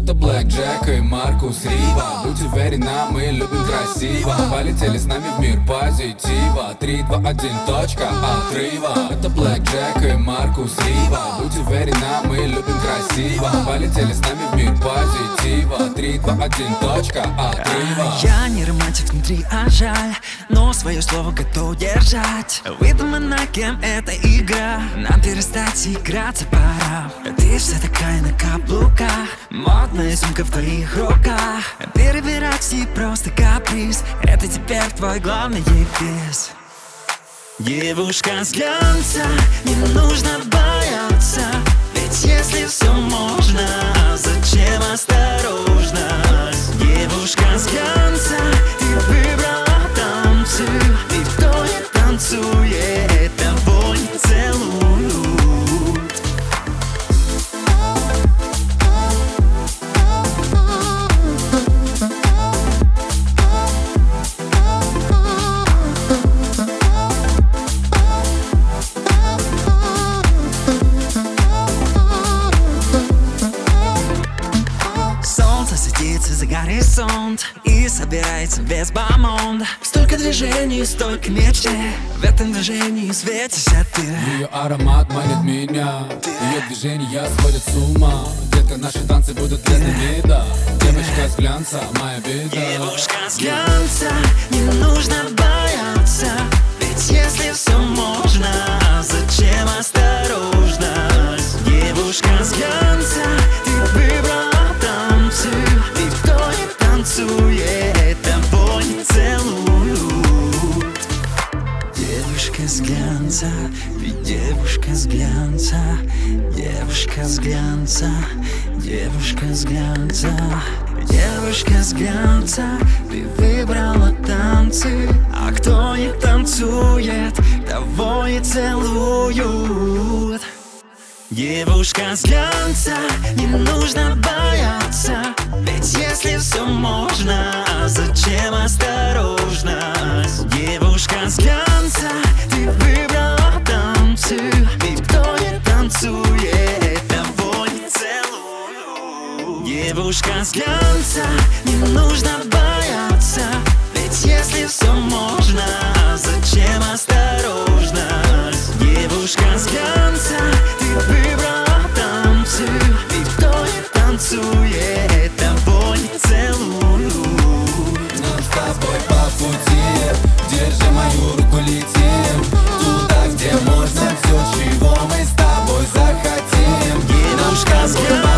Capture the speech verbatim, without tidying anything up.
Это Блэк Джек и Маркус Рива. Будь уверена, мы любим красиво. Полетели с нами в мир позитива. Три, два, один, точка отрыва. Это Блэк Джек и Маркус Рива. Будь уверена, мы любим красиво. Полетели с нами в мир позитива. Три, два, один, точка отрыва. Я не романтик внутри, а жаль, но свое слово готов держать. Выдумана кем эта игра, нам перестать играться пора. Ты вся такая на каблуках, модная сумка в твоих руках. Перебирать не просто каприз, это теперь твой главный девиз. Девушка с глянца, не нужно бояться, ведь если все можно, зачем осторожность? Девушка с глянца, ты выбрала танцы, и кто не танцует, того не целуют. Садится за горизонт и собирается весь бомонд. Столько движений, столько мечты, в этом движении светишься ты. Ее аромат манит меня, ее движения сводят с ума. Детка, наши танцы будут лесными, да. Девочка с глянца, моя беда. Девушка с глянца, не нужно бояться, ведь если все можно, зачем осторожность? Девушка с глянца, ты выбрала танцы, и кто не танцует, того не целуют. Девушка с глянца, ведь девушка с глянца, девушка с глянца, девушка с глянца, девушка с глянца, ты выбрала танцы, а кто не танцует, того не целуют. Девушка с глянца, не нужно бояться, ведь если все можно, зачем осторожность? Девушка с глянца, ты выбрала танцы, и кто не танцует, того не целуют. Девушка с глянца, не нужно бояться, ведь если все можно, зачем осторожность? Девушка с глянца, ты выбрала танцы, и кто не танцует, того не целуют. Нам с тобой по пути, держи мою руку, летим туда, где можно все, чего мы с тобой захотим. Девушка с глянца.